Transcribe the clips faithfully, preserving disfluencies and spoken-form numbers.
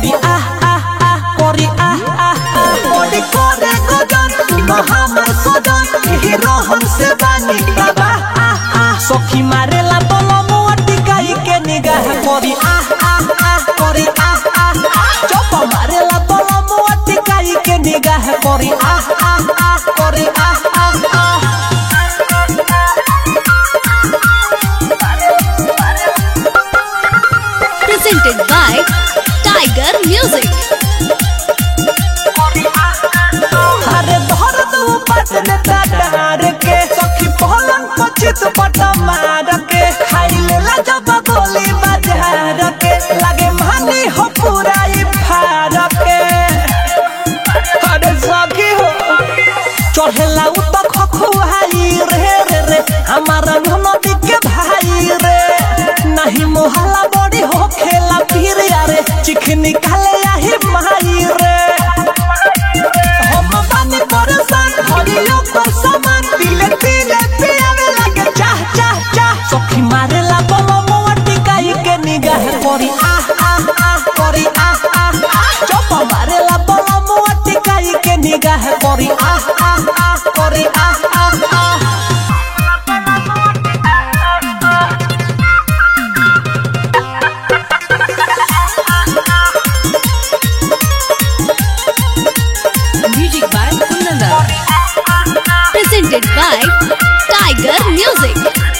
करी आ आ आ करी आ आ आ बॉडी करे गजन सुनो हमर सजन एही रहन से बानी बाबा आ आ सखी मारेला बलमो टिकाई के निगाह करी आ आ आ करी आ आ चप मारेला बलमो टिकाई के निगाह करी आ आ आ करी आ आ आ presented by Tiger Music. अरे दर्द उपज ने डार के सखी पलंग पचित पटा मार के खाई लेला जब गोली बाजार के लगे मानी हो पूरा ई फार के अरे सखी हो चढ़ेला उ तो खखुआई रे रे रे हमारा ननदी के भाई रे नहीं मोहल्ला बड़ी हो खेला फिर यारे चिख निकाले आही माई रे हम बानी परेशान हरियो को सामान दिले दिले पियावे लगे चाह चाह चाह सखी मारेला बलमो टिकाई के निगाह करी आ आ आ करी आ आ चप मारेला बलमो टिकाई के निगाह करी आ आ आ करी आ आ आ Music by Kunanda. Presented by Tiger Music.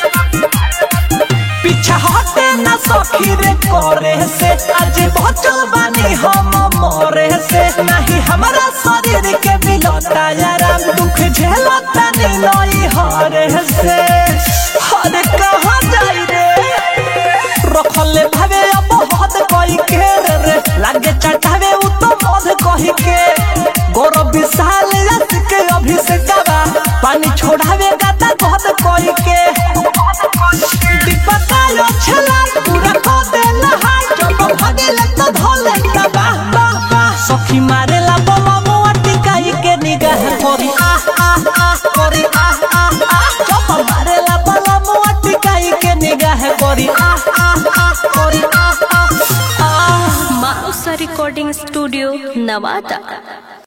पीछा हटे ना सखी रे करे से आज बचल बानी हम मोरे से नहीं हमारा शरीर के बिलता यार दुख झेलता नहीं नई हरे से हर कहाँ जाई रे रखले भावे अब हद कोई के रे लागे चटावे उ तो मध कहि के गौरव विशाल रस के अभिषेक पानी छोड़ावे गाता हद कोई के दीपकायो छला पूरा को दे नहाय जब भगेले तो धोले का वाह वाह वाह सखी मारेला बलमो टिकाई के निगाह करी आ आ आ करी आ आ आ जब मारेला बलमो टिकाई के निगाह करी आ आ आ करी आ आ आ Mausa Recording Studio, Navata.